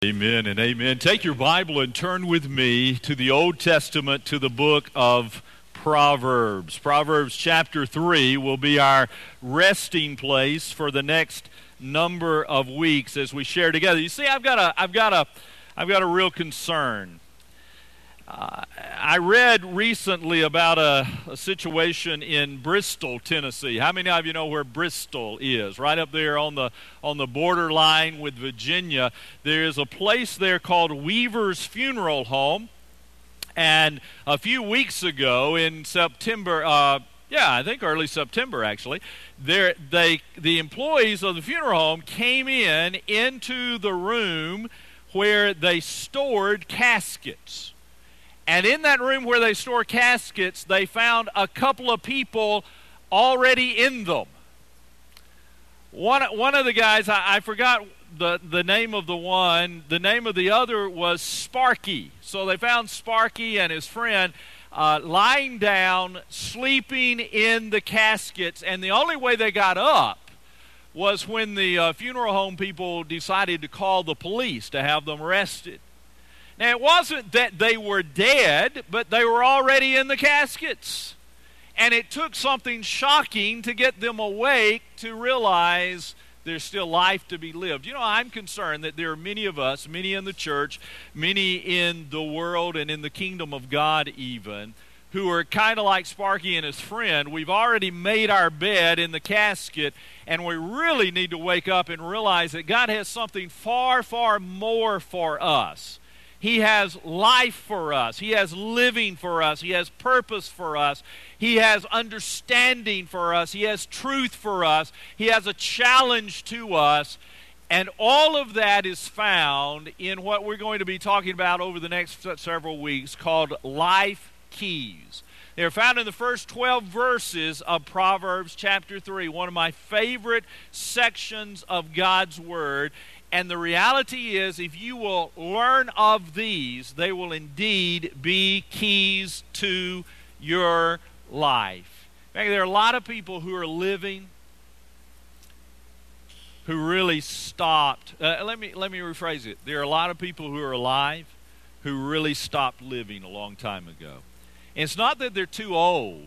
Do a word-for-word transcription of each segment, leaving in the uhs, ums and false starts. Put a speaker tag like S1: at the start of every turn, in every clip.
S1: Amen and amen. Take your Bible and turn with me to the Old Testament, to the book of Proverbs. Proverbs chapter three will be our resting place for the next number of weeks as we share together. You see, I've got a, I've got a, I've got a real concern. Uh, I read recently about a, a situation in Bristol, Tennessee. How many of you know where Bristol is? Right up there on the on the borderline with Virginia. There is a place there called Weaver's Funeral Home. And a few weeks ago in September, uh, yeah, I think early September actually, there they the employees of the funeral home came in into the room where they stored caskets. And in that room where they store caskets, they found a couple of people already in them. One one of the guys, I, I forgot the, the name of the one. The name of the other was Sparky. So they found Sparky and his friend uh, lying down, sleeping in the caskets. And the only way they got up was when the uh, funeral home people decided to call the police to have them arrested. Now, it wasn't that they were dead, but they were already in the caskets. And it took something shocking to get them awake to realize there's still life to be lived. You know, I'm concerned that there are many of us, many in the church, many in the world and in the kingdom of God even, who are kind of like Sparky and his friend. We've already made our bed in the casket, and we really need to wake up and realize that God has something far, far more for us. He has life for us. He has living for us. He has purpose for us. He has understanding for us. He has truth for us. He has a challenge to us. And all of that is found in what we're going to be talking about over the next several weeks called life keys. They're found in the first twelve verses of Proverbs chapter three, one of my favorite sections of God's Word. And the reality is, if you will learn of these, they will indeed be keys to your life. In fact, there are a lot of people who are living who really stopped. Uh, let me let me rephrase it. There are a lot of people who are alive who really stopped living a long time ago. And it's not that they're too old.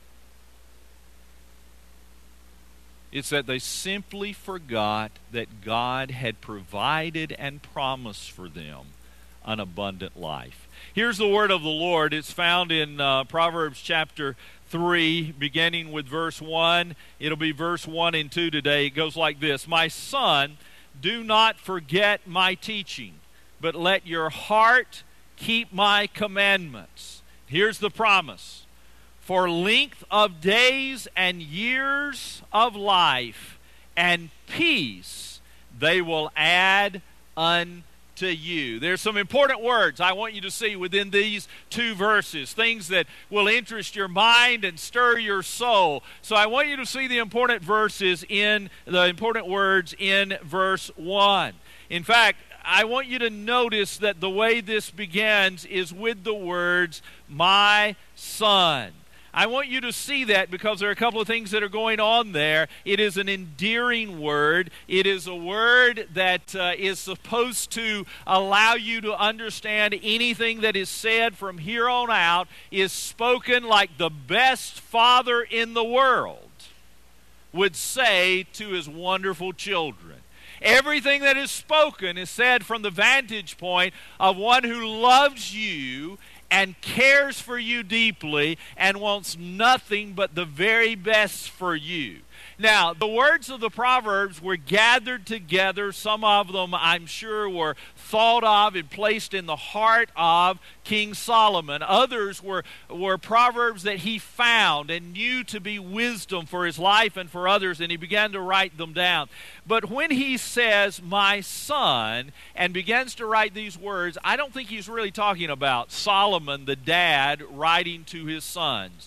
S1: It's that they simply forgot that God had provided and promised for them an abundant life. Here's the word of the Lord. It's found in uh, Proverbs chapter three, beginning with verse one. It'll be verse one and two today. It goes like this: My son, do not forget my teaching, but let your heart keep my commandments. Here's the promise. For length of days and years of life and peace they will add unto you. There's some important words I want you to see within these two verses, things that will interest your mind and stir your soul. So I want you to see the important verses in the important words in verse one. In fact, I want you to notice that the way this begins is with the words, my son. I want you to see that because there are a couple of things that are going on there. It is an endearing word. It is a word that uh, is supposed to allow you to understand anything that is said from here on out is spoken like the best father in the world would say to his wonderful children. Everything that is spoken is said from the vantage point of one who loves you and cares for you deeply and wants nothing but the very best for you. Now, the words of the Proverbs were gathered together. Some of them, I'm sure, were thought of and placed in the heart of King Solomon. Others were, were Proverbs that he found and knew to be wisdom for his life and for others, and he began to write them down. But when he says, my son, and begins to write these words, I don't think he's really talking about Solomon, the dad, writing to his sons.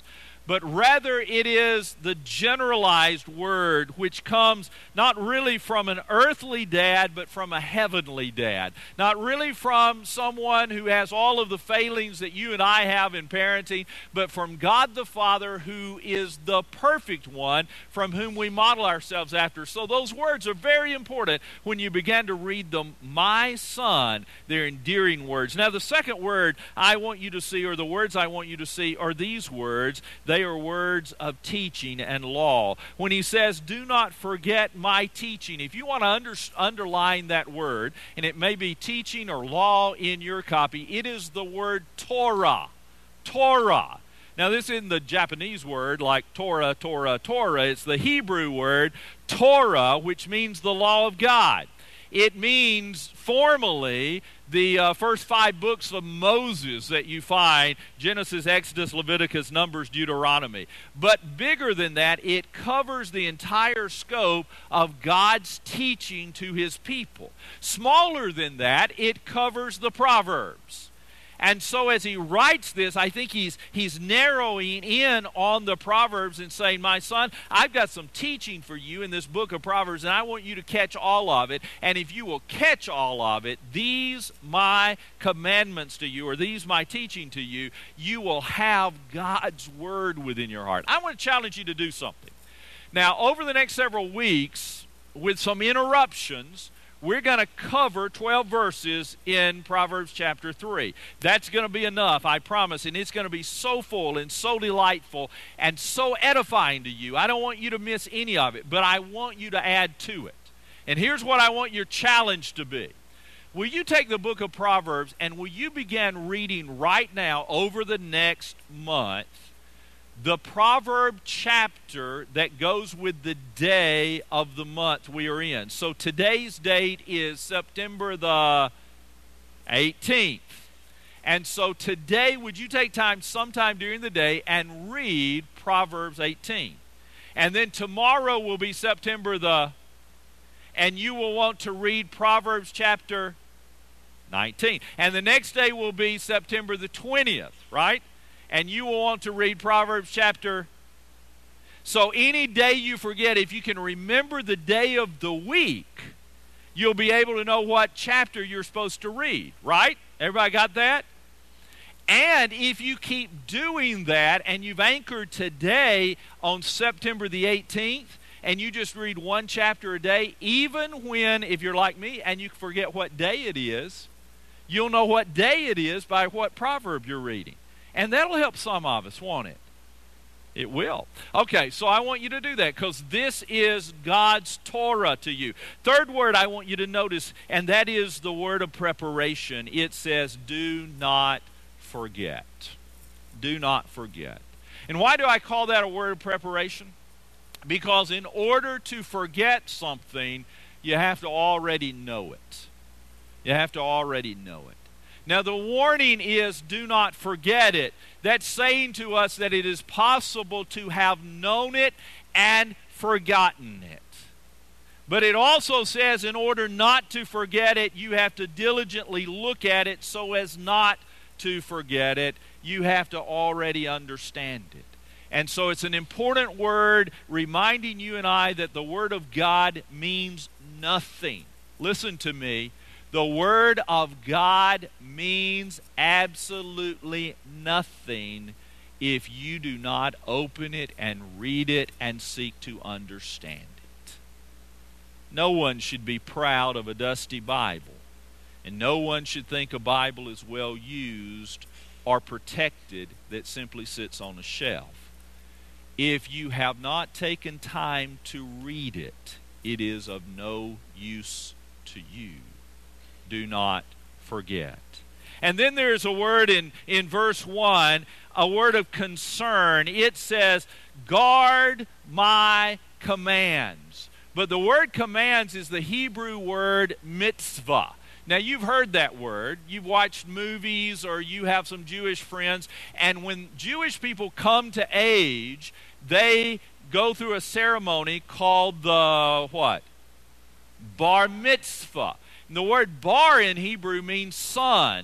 S1: but rather it is the generalized word which comes not really from an earthly dad, but from a heavenly dad. Not really from someone who has all of the failings that you and I have in parenting, but from God the Father, who is the perfect one, from whom we model ourselves after. So those words are very important when you begin to read them. My son, they're endearing words. Now the second word I want you to see, or the words I want you to see, are these words. They are words of teaching and law. When he says, do not forget my teaching, if you want to under, underline that word, and it may be teaching or law in your copy, it is the word Torah. Torah. Now this isn't the Japanese word like Torah, Torah, Torah. It's the Hebrew word Torah, which means the law of God. It means formally the uh, first five books of Moses that you find, Genesis, Exodus, Leviticus, Numbers, Deuteronomy. But bigger than that, it covers the entire scope of God's teaching to his people. Smaller than that, it covers the Proverbs. And so as he writes this, I think he's he's narrowing in on the Proverbs and saying, my son, I've got some teaching for you in this book of Proverbs, and I want you to catch all of it. And if you will catch all of it, these my commandments to you, or these my teaching to you, you will have God's word within your heart. I want to challenge you to do something. Now, over the next several weeks, with some interruptions, we're going to cover twelve verses in Proverbs chapter three. That's going to be enough, I promise, and it's going to be so full and so delightful and so edifying to you. I don't want you to miss any of it, but I want you to add to it. And here's what I want your challenge to be. Will you take the book of Proverbs and will you begin reading right now over the next month the proverb chapter that goes with the day of the month we are in. So today's date is September the eighteenth. And so today, would you take time sometime during the day and read Proverbs eighteen? And then tomorrow will be September the, and you will want to read Proverbs chapter nineteen. And the next day will be September the twentieth, right? And you will want to read Proverbs chapter. So any day you forget, if you can remember the day of the week, you'll be able to know what chapter you're supposed to read, right? Everybody got that? And if you keep doing that and you've anchored today on September the eighteenth, and you just read one chapter a day, even when, if you're like me, and you forget what day it is, you'll know what day it is by what proverb you're reading. And that'll help some of us, won't it? It will. Okay, so I want you to do that because this is God's Torah to you. Third word I want you to notice, and that is the word of preparation. It says, do not forget. Do not forget. And why do I call that a word of preparation? Because in order to forget something, you have to already know it. You have to already know it. Now the warning is, do not forget it. That's saying to us that it is possible to have known it and forgotten it. But it also says in order not to forget it, you have to diligently look at it so as not to forget it. You have to already understand it. And so it's an important word reminding you and I that the Word of God means nothing. Listen to me. The Word of God means absolutely nothing if you do not open it and read it and seek to understand it. No one should be proud of a dusty Bible, and no one should think a Bible is well used or protected that simply sits on a shelf. If you have not taken time to read it, it is of no use to you. Do not forget. And then there's a word in, in verse one, a word of concern. It says, guard my commands. But the word commands is the Hebrew word mitzvah. Now, you've heard that word. You've watched movies or you have some Jewish friends. And when Jewish people come to age, they go through a ceremony called the what? Bar mitzvah. And the word bar in Hebrew means son.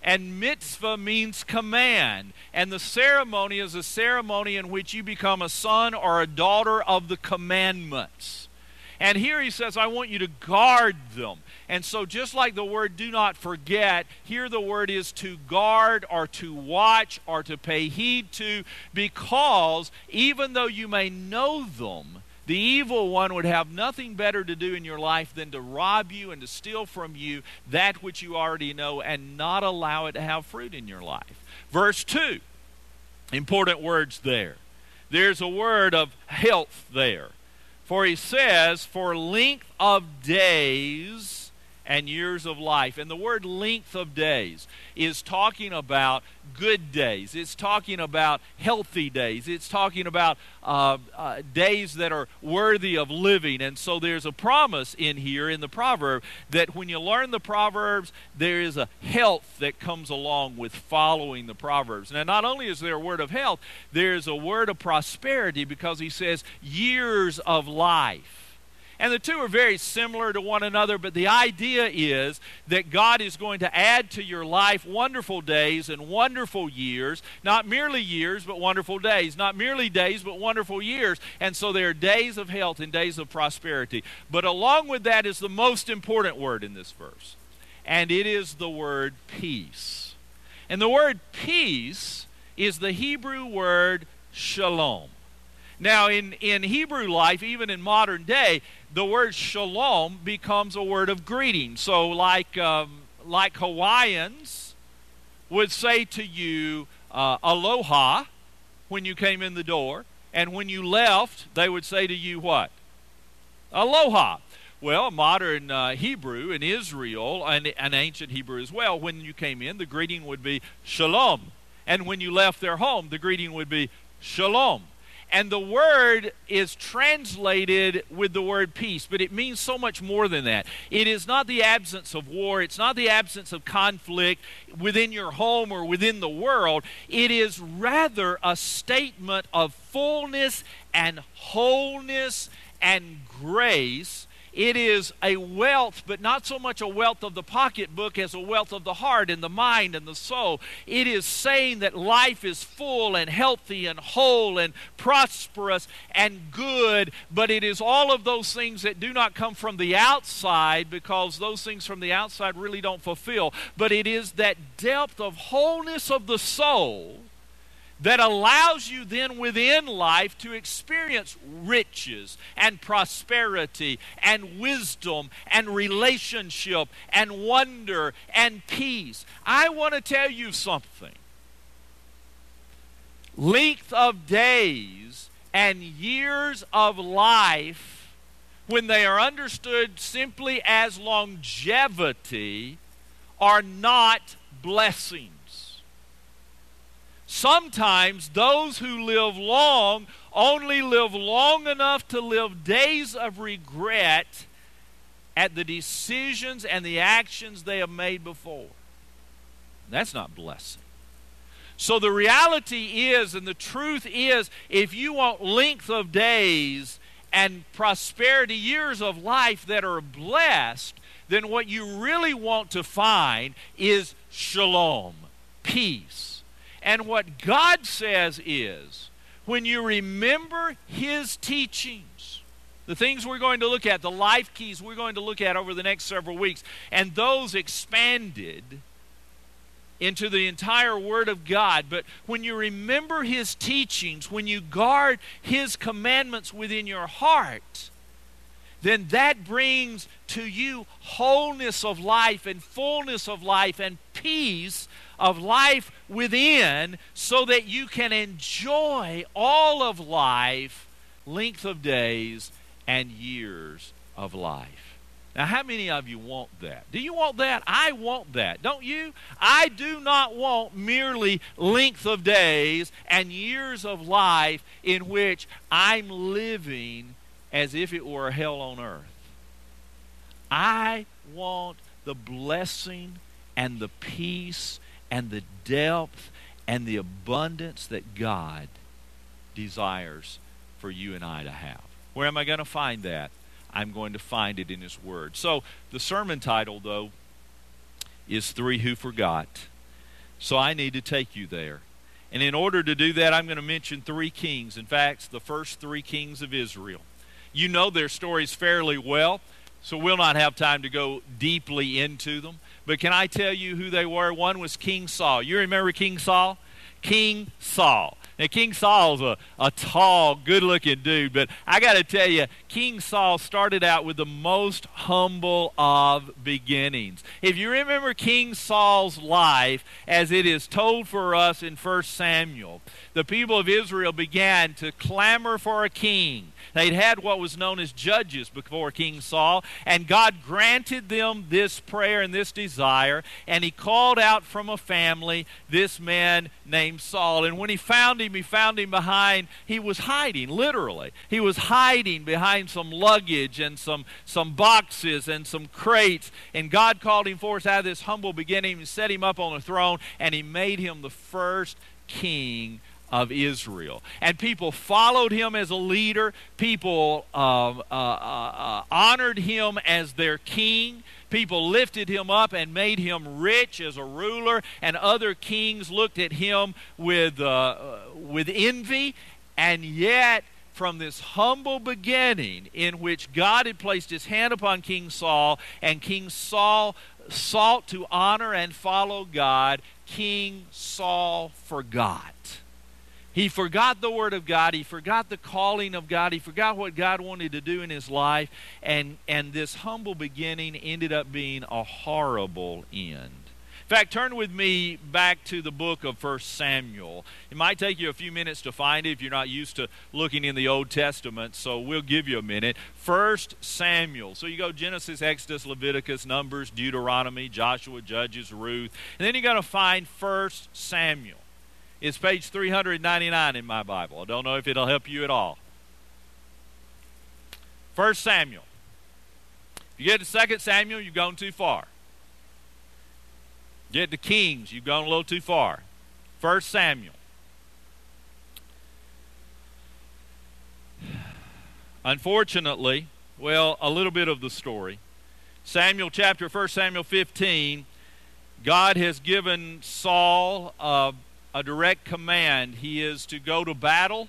S1: And mitzvah means command. And the ceremony is a ceremony in which you become a son or a daughter of the commandments. And here he says, I want you to guard them. And so just like the word do not forget, here the word is to guard or to watch or to pay heed to, because even though you may know them, the evil one would have nothing better to do in your life than to rob you and to steal from you that which you already know and not allow it to have fruit in your life. Verse two, important words there. There's a word of health there. For he says, for length of days and years of life. And the word length of days is talking about good days. It's talking about healthy days. It's talking about uh, uh, days that are worthy of living. And so there's a promise in here in the proverb that when you learn the Proverbs, there is a health that comes along with following the Proverbs. Now, not only is there a word of health, there's a word of prosperity, because he says years of life. And the two are very similar to one another, but the idea is that God is going to add to your life wonderful days and wonderful years, not merely years, but wonderful days, not merely days, but wonderful years. And so there are days of health and days of prosperity. But along with that is the most important word in this verse, and it is the word peace. And the word peace is the Hebrew word shalom. Now, in, in Hebrew life, even in modern day, the word shalom becomes a word of greeting. So like, um, like Hawaiians would say to you, uh, aloha, when you came in the door. And when you left, they would say to you what? Aloha. Well, modern uh, Hebrew in Israel, and, and ancient Hebrew as well, when you came in, the greeting would be shalom. And when you left their home, the greeting would be shalom. And the word is translated with the word peace, but it means so much more than that. It is not the absence of war. It's not the absence of conflict within your home or within the world. It is rather a statement of fullness and wholeness and grace. It is a wealth, but not so much a wealth of the pocketbook as a wealth of the heart and the mind and the soul. It is saying that life is full and healthy and whole and prosperous and good, but it is all of those things that do not come from the outside, because those things from the outside really don't fulfill. But it is that depth of wholeness of the soul that allows you then within life to experience riches and prosperity and wisdom and relationship and wonder and peace. I want to tell you something. Length of days and years of life, when they are understood simply as longevity, are not blessings. Sometimes those who live long only live long enough to live days of regret at the decisions and the actions they have made before. That's not blessing. So the reality is, and the truth is, if you want length of days and prosperity, years of life that are blessed, then what you really want to find is shalom, peace. And what God says is, when you remember His teachings, the things we're going to look at, the life keys we're going to look at over the next several weeks, and those expanded into the entire Word of God, but when you remember His teachings, when you guard His commandments within your heart, then that brings to you wholeness of life and fullness of life and peace of life within, so that you can enjoy all of life, length of days and years of life. Now, how many of you want that? Do you want that? I want that. Don't you? I do not want merely length of days and years of life in which I'm living as if it were hell on earth. I want the blessing and the peace and the depth and the abundance that God desires for you and I to have. Where am I going to find that? I'm going to find it in His Word. So the sermon title, though, is Three Who Forgot. So I need to take you there. And in order to do that, I'm going to mention three kings. In fact, the first three kings of Israel. You know their stories fairly well, so we'll not have time to go deeply into them. But can I tell you who they were? One was King Saul. You remember King Saul? King Saul. Now, King Saul's a, a tall, good-looking dude, but I got to tell you, King Saul started out with the most humble of beginnings. If you remember King Saul's life, as it is told for us in First Samuel, the people of Israel began to clamor for a king. They'd had what was known as judges before King Saul, and God granted them this prayer and this desire, and he called out from a family this man named Saul. And when he found him, he found him behind, he was hiding, literally. He was hiding behind some luggage and some, some boxes and some crates, and God called him forth out of this humble beginning and set him up on the throne, and he made him the first king of Israel. And people followed him as a leader. People uh, uh, uh, honored him as their king. People lifted him up and made him rich as a ruler. And other kings looked at him with, uh, with envy. And yet, from this humble beginning in which God had placed his hand upon King Saul, and King Saul sought to honor and follow God, King Saul forgot. He forgot the Word of God. He forgot the calling of God. He forgot what God wanted to do in his life. And, and this humble beginning ended up being a horrible end. In fact, turn with me back to the book of First Samuel. It might take you a few minutes to find it if you're not used to looking in the Old Testament, so we'll give you a minute. First Samuel. So you go Genesis, Exodus, Leviticus, Numbers, Deuteronomy, Joshua, Judges, Ruth. And then you're going to find First Samuel. It's page three ninety-nine in my Bible. I don't know if it'll help you at all. First Samuel. If you get to Second Samuel, you've gone too far. Get to Kings, you've gone a little too far. First Samuel. Unfortunately, well, a little bit of the story. Samuel chapter, First Samuel fifteen, God has given Saul a a direct command. He is to go to battle.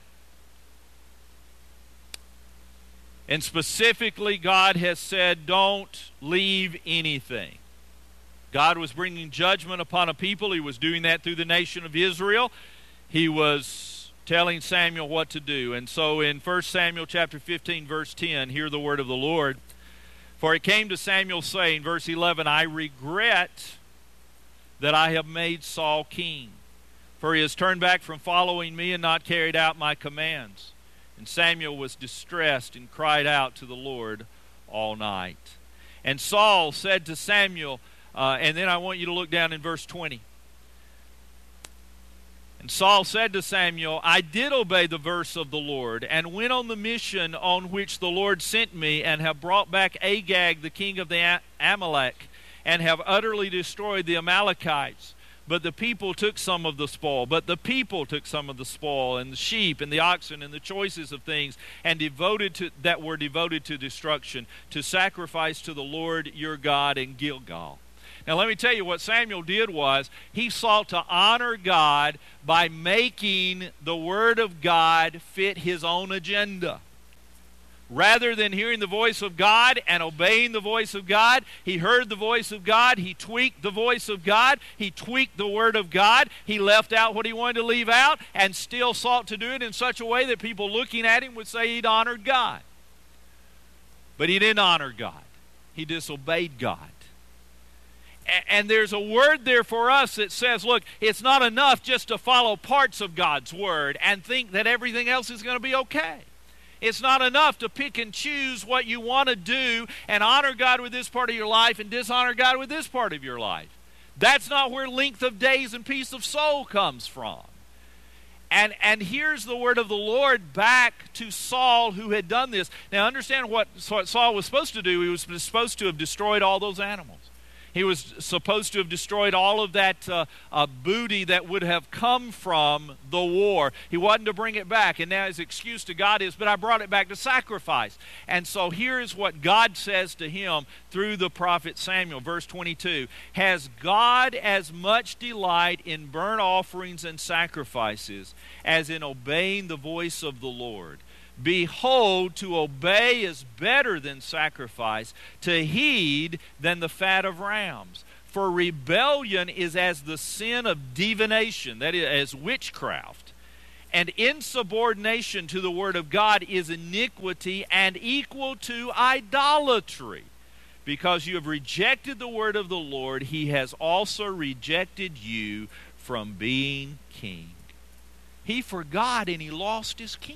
S1: And specifically, God has said, don't leave anything. God was bringing judgment upon a people. He was doing that through the nation of Israel. He was telling Samuel what to do. And so in First Samuel chapter fifteen, verse ten, hear the word of the Lord. For it came to Samuel saying, verse eleven, I regret that I have made Saul king, for he has turned back from following me and not carried out my commands. And Samuel was distressed and cried out to the Lord all night. And Saul said to Samuel, uh, and then I want you to look down in verse twenty. And Saul said to Samuel, I did obey the verse of the Lord, and went on the mission on which the Lord sent me, and have brought back Agag, the king of the Amalek, and have utterly destroyed the Amalekites. But the people took some of the spoil. But the people took some of the spoil, and the sheep, and the oxen, and the choices of things, and devoted to that were devoted to destruction, to sacrifice to the Lord your God in Gilgal. Now let me tell you what Samuel did was, he sought to honor God by making the Word of God fit his own agenda. Rather than hearing the voice of God and obeying the voice of God, he heard the voice of God, he tweaked the voice of God, he tweaked the Word of God, he left out what he wanted to leave out, and still sought to do it in such a way that people looking at him would say he'd honored God. But he didn't honor God. He disobeyed God. And there's a word there for us that says, look, it's not enough just to follow parts of God's Word and think that everything else is going to be okay. It's not enough to pick and choose what you want to do and honor God with this part of your life and dishonor God with this part of your life. That's not where length of days and peace of soul comes from. And, and here's the word of the Lord back to Saul, who had done this. Now understand what Saul was supposed to do. He was supposed to have destroyed all those animals. He was supposed to have destroyed all of that uh, uh, booty that would have come from the war. He wasn't to bring it back. And now his excuse to God is, but I brought it back to sacrifice. And so here is what God says to him through the prophet Samuel, verse twenty-two. Has God as much delight in burnt offerings and sacrifices as in obeying the voice of the Lord? Behold, to obey is better than sacrifice, to heed than the fat of rams. For rebellion is as the sin of divination, that is, as witchcraft. And insubordination to the word of God is iniquity and equal to idolatry. Because you have rejected the word of the Lord, he has also rejected you from being king. He forgot and he lost his kingdom.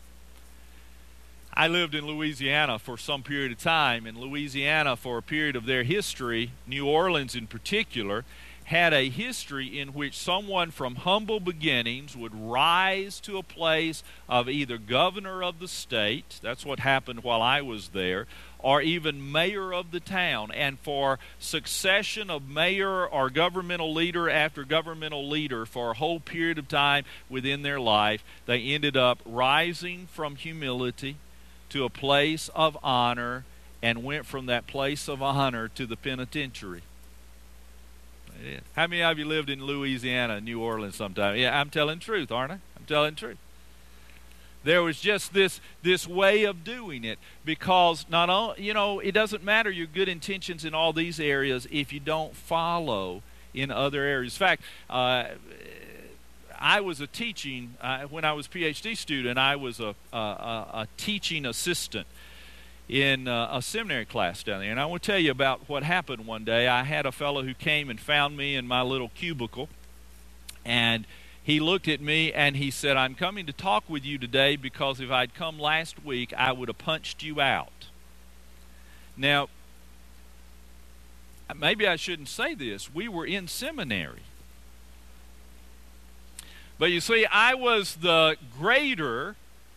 S1: I lived in Louisiana for some period of time, and Louisiana, for a period of their history, New Orleans in particular, had a history in which someone from humble beginnings would rise to a place of either governor of the state, that's what happened while I was there, or even mayor of the town. And for succession of mayor or governmental leader after governmental leader for a whole period of time within their life, they ended up rising from humility to a place of honor, and went from that place of honor to the penitentiary. How many of you lived in Louisiana, New Orleans sometime? Yeah, I'm telling the truth, aren't I? I'm telling the truth. There was just this this way of doing it, because not only, you know, it doesn't matter your good intentions in all these areas if you don't follow in other areas. In fact, uh, I was a teaching, uh, when I was a P H D student, I was a, a, a teaching assistant in uh, a seminary class down there. And I want to tell you about what happened one day. I had a fellow who came and found me in my little cubicle, and he looked at me and he said, I'm coming to talk with you today because if I'd come last week, I would have punched you out. Now, maybe I shouldn't say this. We were in seminary. But you see, I was the grader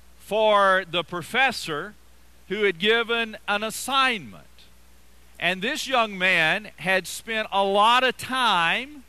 S1: for the professor who had given an assignment. And this young man had spent a lot of time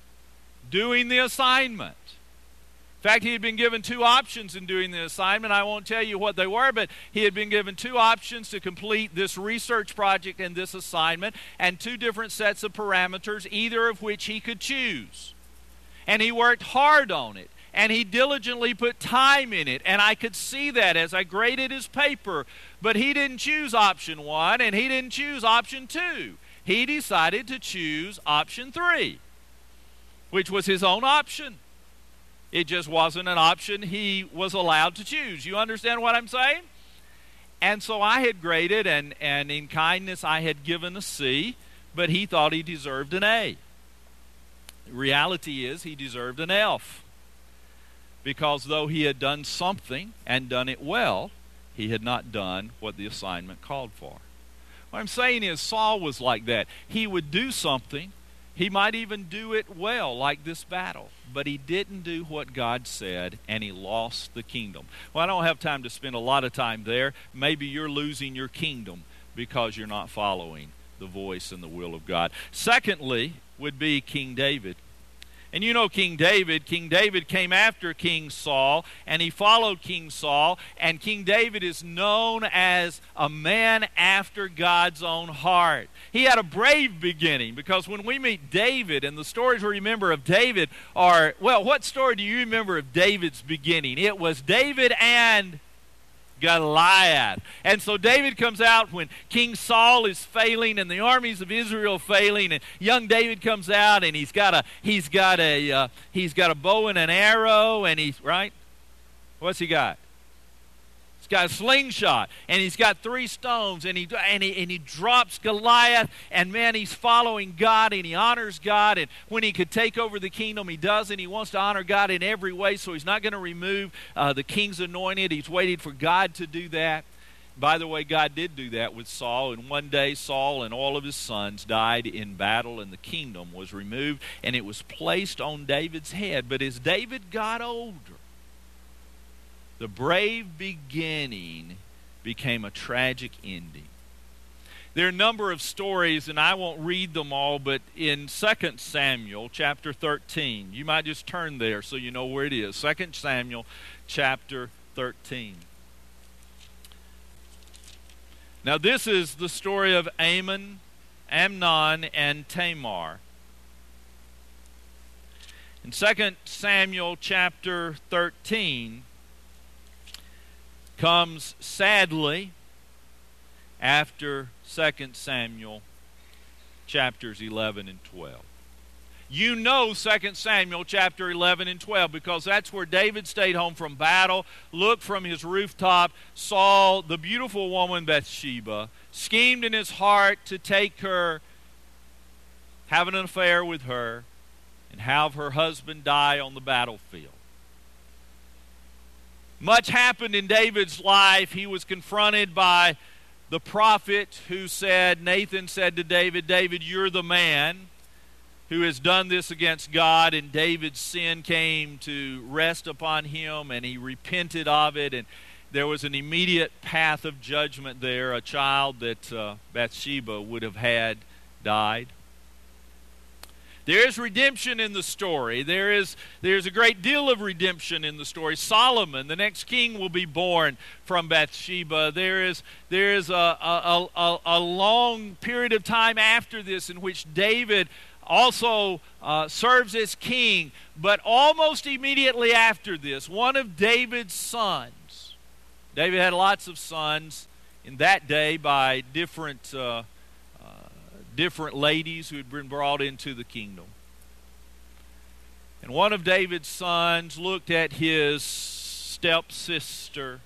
S1: doing the assignment. In fact, he had been given two options in doing the assignment. I won't tell you what they were, but he had been given two options to complete this research project and this assignment, and two different sets of parameters, either of which he could choose. And he worked hard on it, and he diligently put time in it, and I could see that as I graded his paper. But he didn't choose option one, and he didn't choose option two. He decided to choose option three, which was his own option. It just wasn't an option he was allowed to choose. You understand what I'm saying? And so I had graded, and, and in kindness I had given a C, but he thought he deserved an A. The reality is he deserved an F, because though he had done something and done it well, he had not done what the assignment called for. What I'm saying is Saul was like that. He would do something. He might even do it well, like this battle. But he didn't do what God said, and he lost the kingdom. Well, I don't have time to spend a lot of time there. Maybe you're losing your kingdom because you're not following the voice and the will of God. Secondly would be King David. And you know King David, King David came after King Saul, and he followed King Saul, and King David is known as a man after God's own heart. He had a brave beginning, because when we meet David, and the stories we remember of David are, well, what story do you remember of David's beginning? It was David and Goliath. And so David comes out when King Saul is failing and the armies of Israel failing, and young David comes out, and he's got a he's got a uh, he's got a bow and an arrow, and he's right. What's he got? He's got a slingshot, and he's got three stones, and he and he and he drops Goliath, and man, he's following God, and he honors God, and when he could take over the kingdom, he does, and he wants to honor God in every way, so he's not going to remove uh, the king's anointed. He's waiting for God to do that. By the way, God did do that with Saul, and one day Saul and all of his sons died in battle, and the kingdom was removed, and it was placed on David's head. But as David got older, the brave beginning became a tragic ending. There are a number of stories, and I won't read them all, but in Second Samuel chapter thirteen, you might just turn there so you know where it is. Second Samuel chapter thirteen. Now this is the story of Ammon, Amnon, and Tamar. In Second Samuel chapter thirteen comes sadly after Second Samuel chapters eleven and twelve. You know Second Samuel chapter eleven and twelve because that's where David stayed home from battle, looked from his rooftop, saw the beautiful woman Bathsheba, schemed in his heart to take her, have an affair with her, and have her husband die on the battlefield. Much happened in David's life. He was confronted by the prophet who said, Nathan said to David, David, you're the man who has done this against God, and David's sin came to rest upon him, and he repented of it, and there was an immediate path of judgment there. A child that uh, Bathsheba would have had died. There is redemption in the story. There is there's a great deal of redemption in the story. Solomon, the next king, will be born from Bathsheba. There is there is a, a, a, a long period of time after this in which David also uh, serves as king. But almost immediately after this, one of David's sons, David had lots of sons in that day by different uh, different ladies who had been brought into the kingdom. And one of David's sons looked at his stepsister.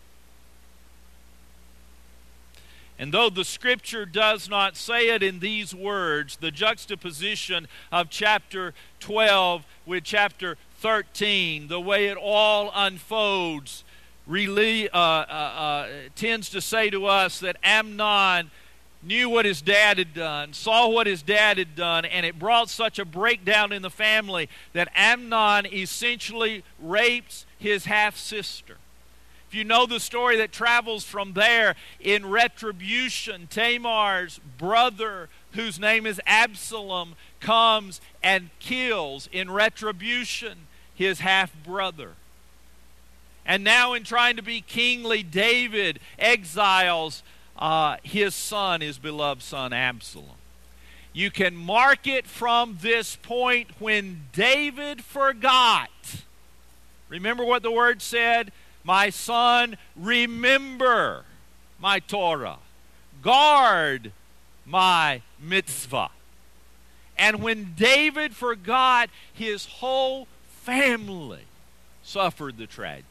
S1: And though the scripture does not say it in these words, the juxtaposition of chapter twelve with chapter thirteen, the way it all unfolds, really uh, uh, uh, tends to say to us that Amnon knew what his dad had done, saw what his dad had done, and it brought such a breakdown in the family that Amnon essentially rapes his half-sister. If you know the story that travels from there, in retribution, Tamar's brother, whose name is Absalom, comes and kills in retribution his half-brother. And now in trying to be kingly, David exiles Uh, his son, his beloved son Absalom. You can mark it from this point when David forgot. Remember what the word said? My son, remember my Torah. Guard my mitzvah. And when David forgot, his whole family suffered the tragedy.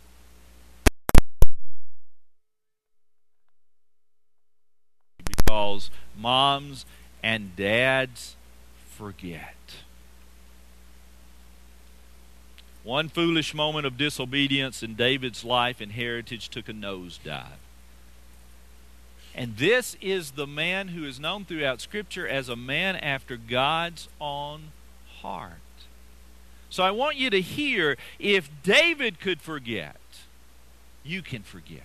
S1: Because moms and dads forget. One foolish moment of disobedience in David's life and heritage took a nosedive. And this is the man who is known throughout Scripture as a man after God's own heart. So I want you to hear, if David could forget, you can forget.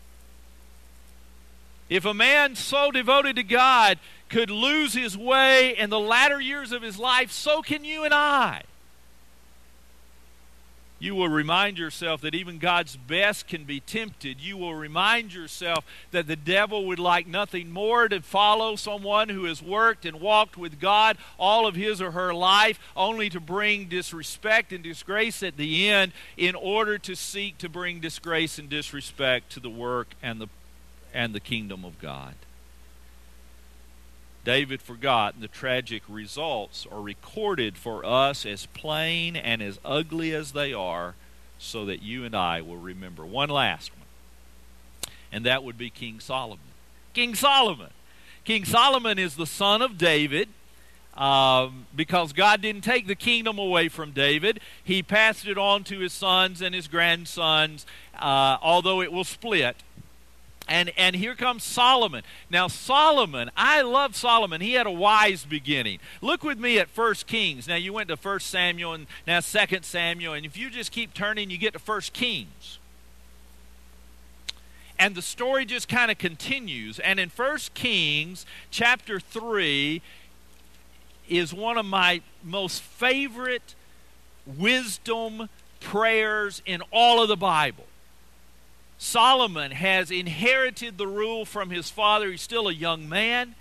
S1: If a man so devoted to God could lose his way in the latter years of his life, so can you and I. You will remind yourself that even God's best can be tempted. You will remind yourself that the devil would like nothing more to follow someone who has worked and walked with God all of his or her life, only to bring disrespect and disgrace at the end in order to seek to bring disgrace and disrespect to the work and the and the kingdom of God. David forgot, and the tragic results are recorded for us as plain and as ugly as they are, so that you and I will remember. One last one, and that would be King Solomon. King Solomon. King Solomon is the son of David. Um, because God didn't take the kingdom away from David. He passed it on to his sons and his grandsons, uh, although it will split. And and here comes Solomon. Now Solomon, I love Solomon. He had a wise beginning. Look with me at First Kings. Now you went to First Samuel and now Second Samuel. And if you just keep turning, you get to First Kings. And the story just kind of continues. And in First Kings chapter three is one of my most favorite wisdom prayers in all of the Bible. Solomon has inherited the rule from his father. He's still a young man.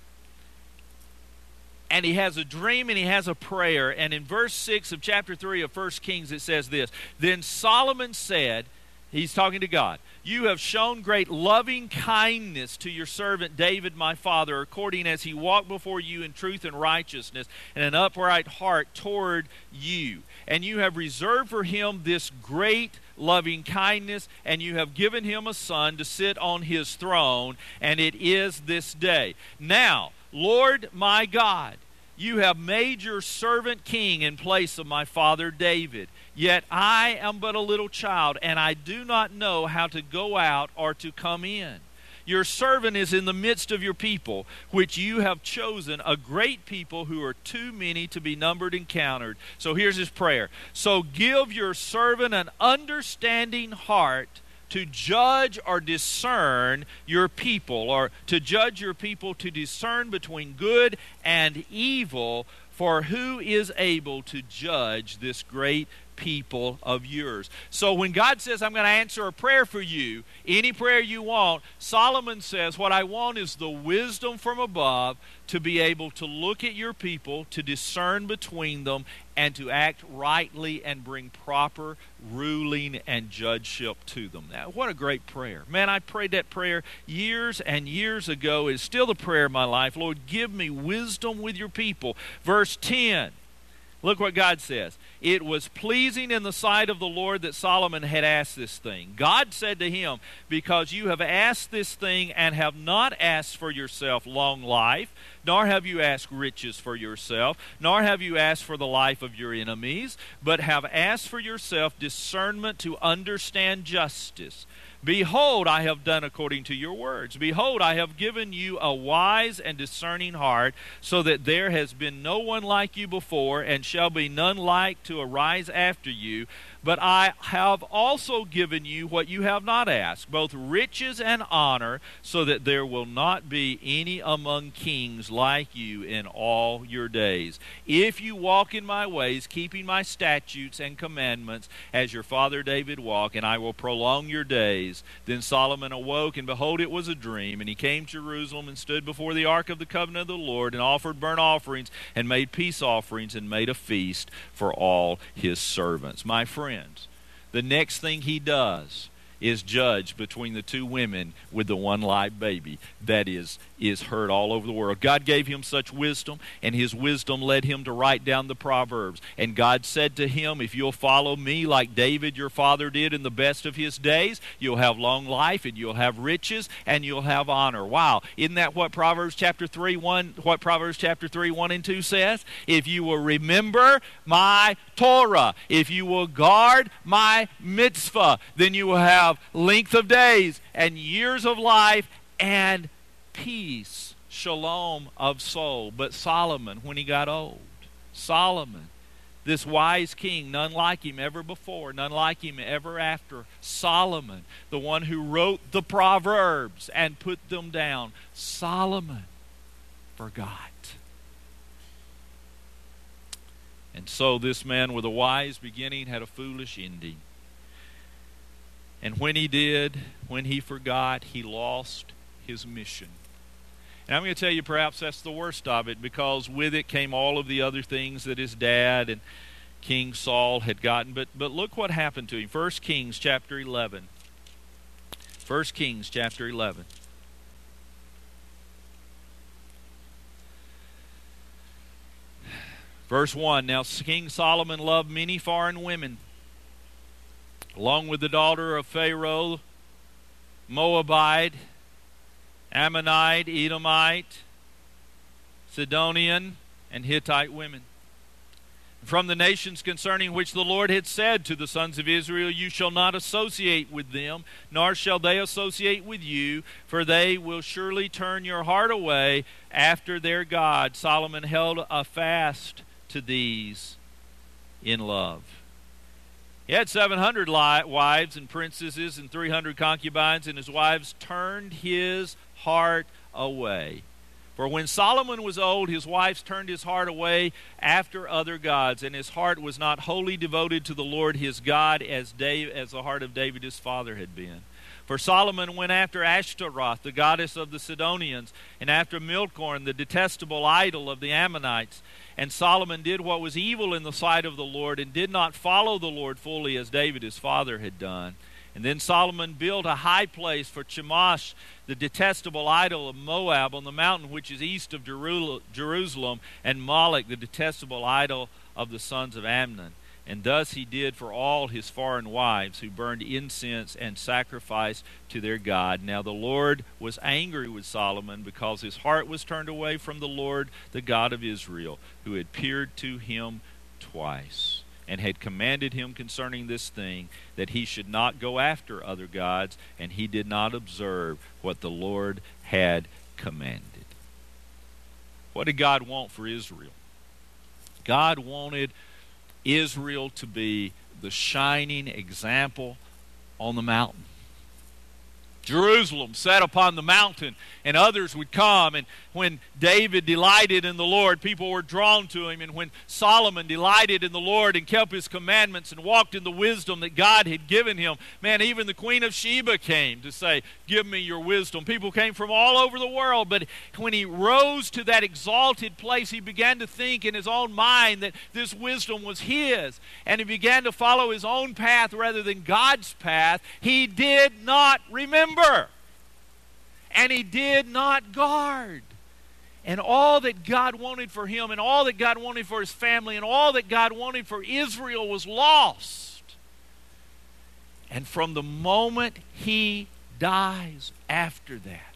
S1: And he has a dream and he has a prayer. And in verse six of chapter three of First Kings it says this. Then Solomon said, he's talking to God, you have shown great loving kindness to your servant David my father, according as he walked before you in truth and righteousness and an upright heart toward you. And you have reserved for him this great loving kindness, and you have given him a son to sit on his throne, and it is this day. Now, Lord my God, you have made your servant king in place of my father David. Yet I am but a little child, and I do not know how to go out or to come in. Your servant is in the midst of your people, which you have chosen, a great people who are too many to be numbered and counted. So here's his prayer. So give your servant an understanding heart to judge or discern your people, or to judge your people, to discern between good and evil, for who is able to judge this great people of yours? So when God says, I'm going to answer a prayer for you, any prayer you want, Solomon says, what I want is the wisdom from above to be able to look at your people, to discern between them, and to act rightly and bring proper ruling and judgeship to them. Now, what a great prayer. Man, I prayed that prayer years and years ago. It's still the prayer of my life. Lord, give me wisdom with your people. Verse ten. Look what God says. It was pleasing in the sight of the Lord that Solomon had asked this thing. God said to him, because you have asked this thing and have not asked for yourself long life, nor have you asked riches for yourself, nor have you asked for the life of your enemies, but have asked for yourself discernment to understand justice. Behold, I have done according to your words. Behold, I have given you a wise and discerning heart, so that there has been no one like you before, and shall be none like to arise after you. But I have also given you what you have not asked, both riches and honor, so that there will not be any among kings like you in all your days. If you walk in my ways, keeping my statutes and commandments, as your father David walked, and I will prolong your days. Then Solomon awoke, and behold, it was a dream. And he came to Jerusalem, and stood before the ark of the covenant of the Lord, and offered burnt offerings, and made peace offerings, and made a feast for all his servants. My friends, the next thing he does is judge between the two women with the one live baby that is is heard all over the world. God gave him such wisdom, and his wisdom led him to write down the Proverbs. And God said to him, if you'll follow me like David your father did in the best of his days, you'll have long life, and you'll have riches, and you'll have honor. Wow, isn't that what Proverbs chapter three, one, what Proverbs chapter three, one and two says? If you will remember my Torah, if you will guard my mitzvah, then you will have length of days and years of life and peace, shalom of soul. But Solomon, when he got old, Solomon, this wise king, none like him ever before, none like him ever after, Solomon, the one who wrote the Proverbs and put them down, Solomon forgot. And so this man with a wise beginning had a foolish ending. And when he did, when he forgot, he lost his mission. And I'm going to tell you, perhaps that's the worst of it, because with it came all of the other things that his dad and King Saul had gotten. But but look what happened to him. First Kings chapter eleven. First Kings chapter eleven. Verse one, now King Solomon loved many foreign women, along with the daughter of Pharaoh, Moabite, Ammonite, Edomite, Sidonian, and Hittite women. From the nations concerning which the Lord had said to the sons of Israel, you shall not associate with them, nor shall they associate with you, for they will surely turn your heart away after their God. Solomon held a fast to these in love. He had seven hundred li- wives and princesses and three hundred concubines, and his wives turned his heart away. For when Solomon was old, his wives turned his heart away after other gods, and his heart was not wholly devoted to the Lord his God as, Dave, as the heart of David his father had been. For Solomon went after Ashtaroth, the goddess of the Sidonians, and after Milcom, the detestable idol of the Ammonites. And Solomon did what was evil in the sight of the Lord, and did not follow the Lord fully as David his father had done. And then Solomon built a high place for Chemosh, the detestable idol of Moab, on the mountain which is east of Jerusalem, and Moloch, the detestable idol of the sons of Ammon. And thus he did for all his foreign wives, who burned incense and sacrificed to their God. Now the Lord was angry with Solomon, because his heart was turned away from the Lord, the God of Israel, who had appeared to him twice, and had commanded him concerning this thing, that he should not go after other gods, and he did not observe what the Lord had commanded. What did God want for Israel? God wanted Israel to be the shining example on the mountain. Jerusalem sat upon the mountain, and others would come. And when David delighted in the Lord, people were drawn to him. And when Solomon delighted in the Lord and kept his commandments and walked in the wisdom that God had given him, man, even the Queen of Sheba came to say, give me your wisdom. People came from all over the world. But when he rose to that exalted place, he began to think in his own mind that this wisdom was his. And he began to follow his own path rather than God's path. He did not remember. And he did not guard. And all that God wanted for him, and all that God wanted for his family, and all that God wanted for Israel was lost. And from the moment he dies after that,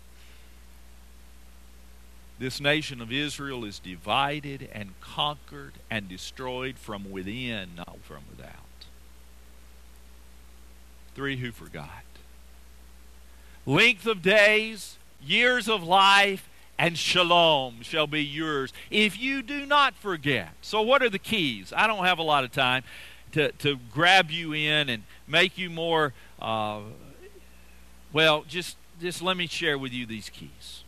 S1: this nation of Israel is divided and conquered and destroyed from within, not from without. Three who forgot. Length of days, years of life, and shalom shall be yours if you do not forget. So what are the keys? I don't have a lot of time to, to grab you in and make you more, uh, well, just, just let me share with you these keys.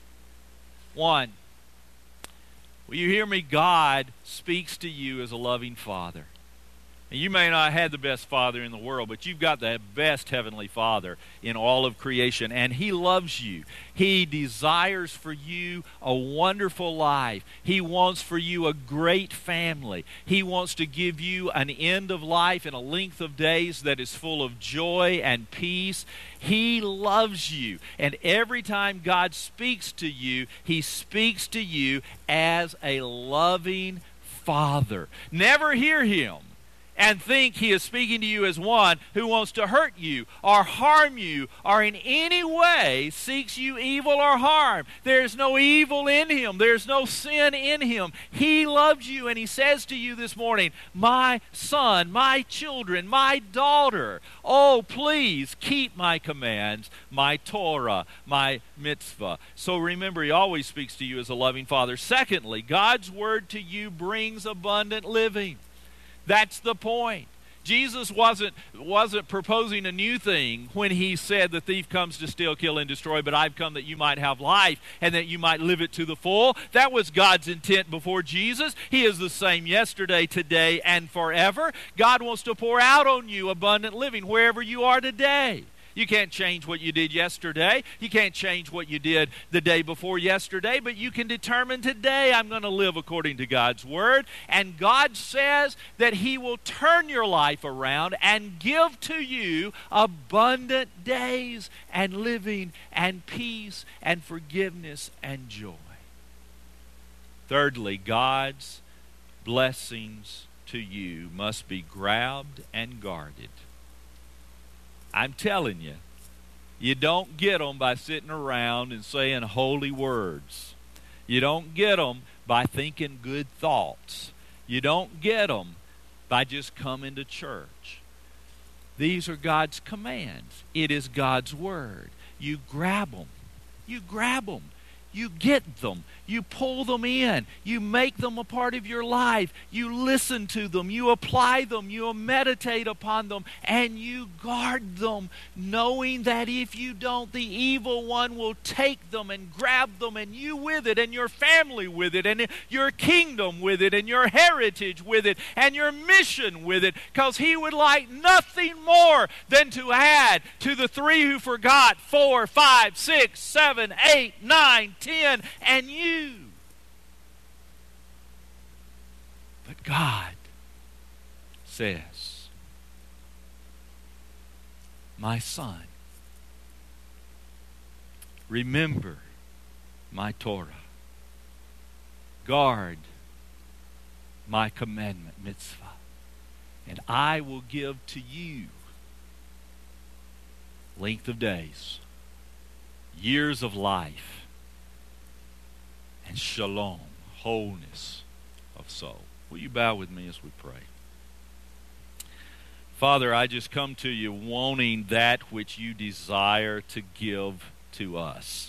S1: One, will you hear me? God speaks to you as a loving Father. And you may not have the best Father in the world, but you've got the best Heavenly Father in all of creation. And He loves you. He desires for you a wonderful life. He wants for you a great family. He wants to give you an end of life and a length of days that is full of joy and peace. He loves you. And every time God speaks to you, He speaks to you as a loving Father. Never hear Him and think He is speaking to you as one who wants to hurt you or harm you or in any way seeks you evil or harm. There's no evil in Him. There's no sin in Him. He loves you, and He says to you this morning, my son, my children, my daughter, oh, please keep my commands, my Torah, my mitzvah. So remember, He always speaks to you as a loving Father. Secondly, God's word to you brings abundant living. That's the point. Jesus wasn't, wasn't proposing a new thing when He said the thief comes to steal, kill, and destroy, but I've come that you might have life and that you might live it to the full. That was God's intent before Jesus. He is the same yesterday, today, and forever. God wants to pour out on you abundant living wherever you are today. You can't change what you did yesterday. You can't change what you did the day before yesterday, but you can determine today, I'm going to live according to God's word. And God says that He will turn your life around and give to you abundant days and living and peace and forgiveness and joy. Thirdly, God's blessings to you must be grabbed and guarded. I'm telling you, you don't get them by sitting around and saying holy words. You don't get them by thinking good thoughts. You don't get them by just coming to church. These are God's commands. It is God's word. You grab them. You grab them. you get them. You pull them in. You make them a part of your life. You listen to them. You apply them. You meditate upon them. And you guard them, knowing that if you don't, the evil one will take them and grab them, and you with it, and your family with it, and your kingdom with it, and your heritage with it, and your mission with it, because he would like nothing more than to add to the three who forgot, four, five, six, seven, eight, nine, ten, and you. But God says, my son, remember my Torah. Guard my commandment, mitzvah, and I will give to you length of days, years of life, and shalom, wholeness of soul. Will you bow with me as we pray? Father, I just come to you wanting that which you desire to give to us.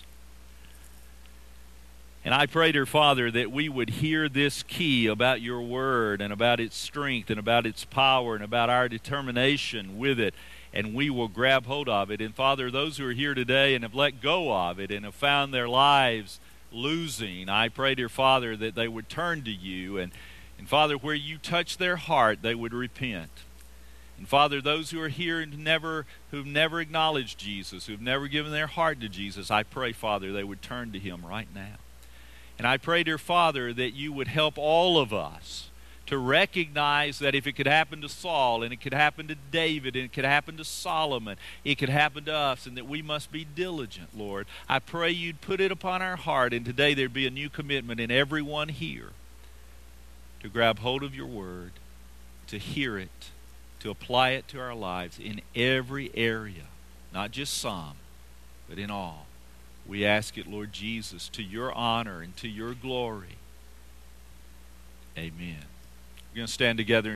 S1: And I pray, dear Father, that we would hear this key about your word and about its strength and about its power and about our determination with it, and we will grab hold of it. And Father, those who are here today and have let go of it and have found their lives losing, I pray, dear Father, that they would turn to you, and, and Father, where you touch their heart, they would repent. And Father, those who are here and never, who've never acknowledged Jesus, who've never given their heart to Jesus, I pray, Father, they would turn to him right now. And I pray, dear Father, that you would help all of us to recognize that if it could happen to Saul, and it could happen to David, and it could happen to Solomon, it could happen to us, and that we must be diligent, Lord. I pray you'd put it upon our heart, and today there'd be a new commitment in everyone here to grab hold of your word, to hear it, to apply it to our lives in every area, not just some, but in all. We ask it, Lord Jesus, to your honor and to your glory. Amen. We're going to stand together.